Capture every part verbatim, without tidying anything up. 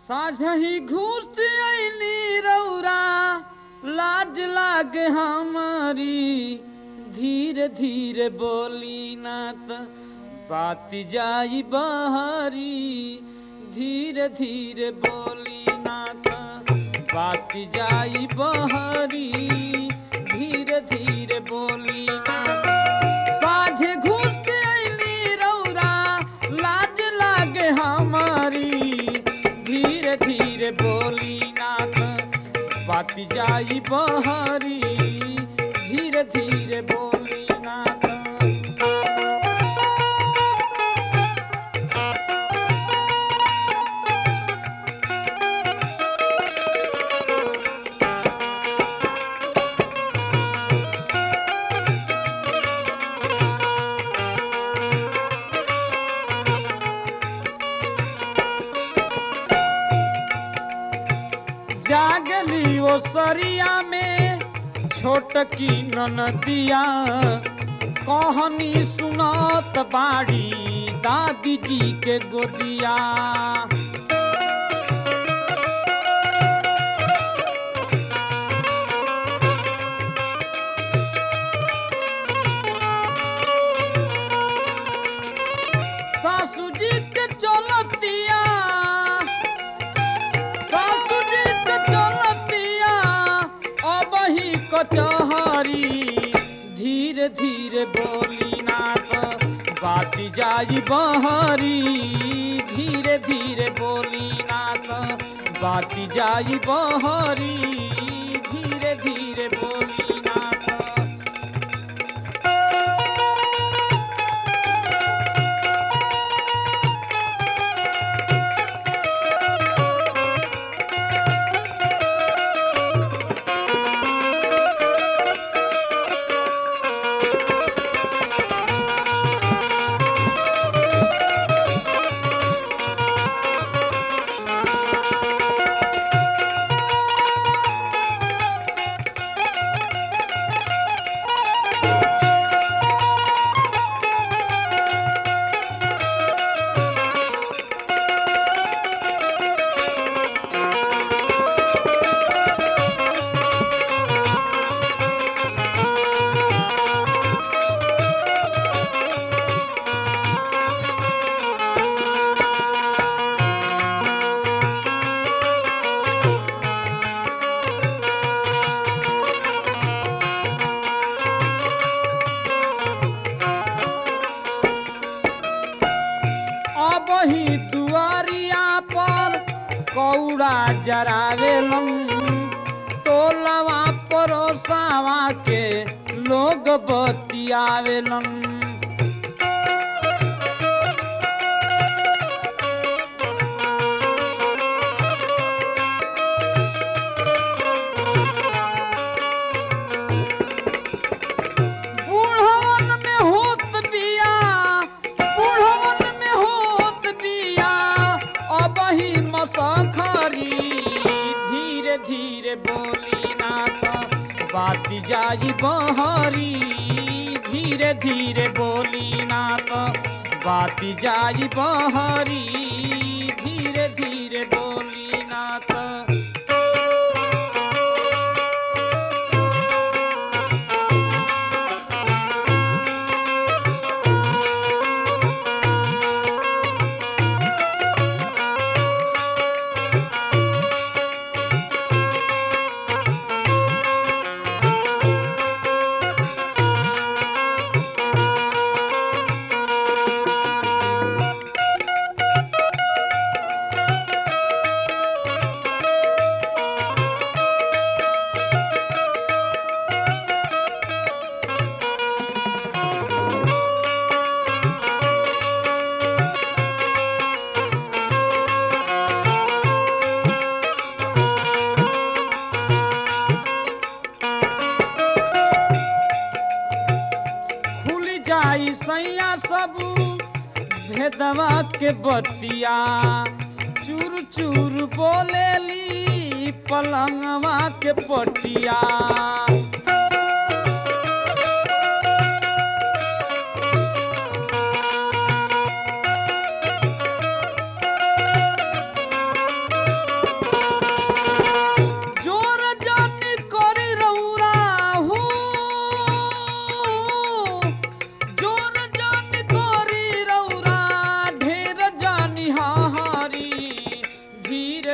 साझही घूस अइली रौरा लाज लागे हमारी धीरे धीरे बोली ना त बात जाई बहरी धीरे धीरे बोली ना त बात जाई बहरी धीरे धीरे बोली ना साझे घूस अइली रौरा लाज लागे हमारी धीरे धीरे बोली ना त बात जाई बहरी धीरे धीरे बोली ना त जागली वो सरिया में छोटकी ननदिया कहानी सुनात बाड़ी दादी जी के गोदिया सासू जी के चलतिया सासू जी के चलतिया अब ही कचहरी धीरे धीरे बोली ना त बात जाई बहरी धीरे धीरे बोली ना त बात जाई बहरी धीरे धीरे बोली ना त वही दुआरिया पर कौड़ा जरावेलन टोलवा परोसावा के लोग बतियावेलन सखरी धीरे धीरे बोली ना त बात जाई बहरी धीरे धीरे बोली ना त बात जाई बहरी धीरे धीरे बोली ना त सैया सब भेदवा के बतिया चूर चूर बोलेली पलंगवा के पटिया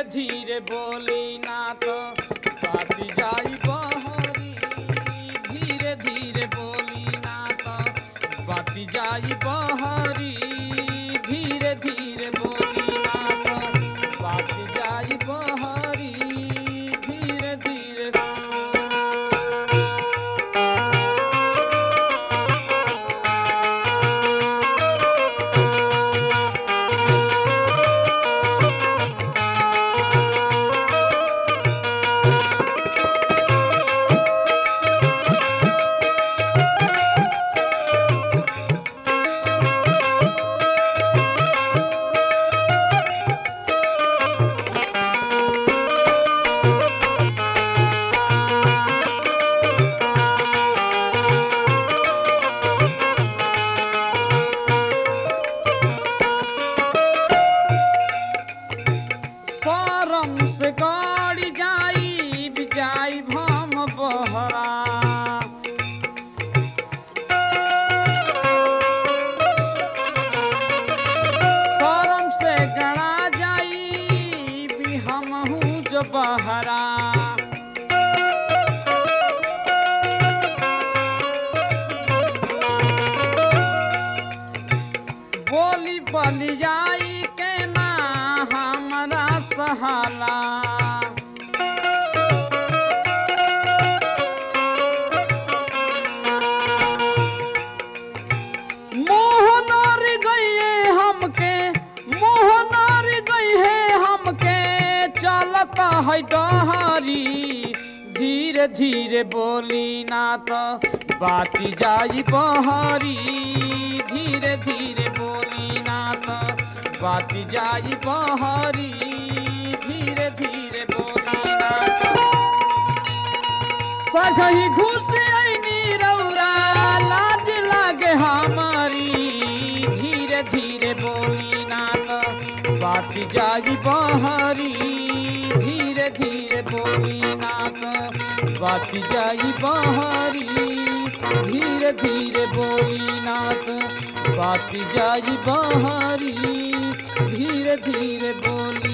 धीरे बोली ना तो बाती जाई बहरी धीरे धीरे बोली ना तो बाती जाई बहरी धीरे धीरे बोली ना तो बाती जाई बहरी धीरे धीरे शरम से गाड़ी जाई बिजाई भम बहरा शरम से गड़ा जाई भी हम हूँ जो बहरा बोली बली जाई के ना हमरा सहाला मोह नार गए हमके मोह नार गई है हमके चलता है डहरी धीरे धीरे बोली ना तो बाती जाई बहरी धीरे धीरे बोली ना तो बाती जाई बहरी धीरे धीरे बोली ना तो सजही घुस आईनी रौरा लाज लागे हमारी धीरे धीरे बोली ना तो बाती जाई बहरी धीरे धीरे बोली ना तो बाती जाई बहरी धीरे धीरे बोली ना तो बाती जाई बहरी धीरे धीरे बोली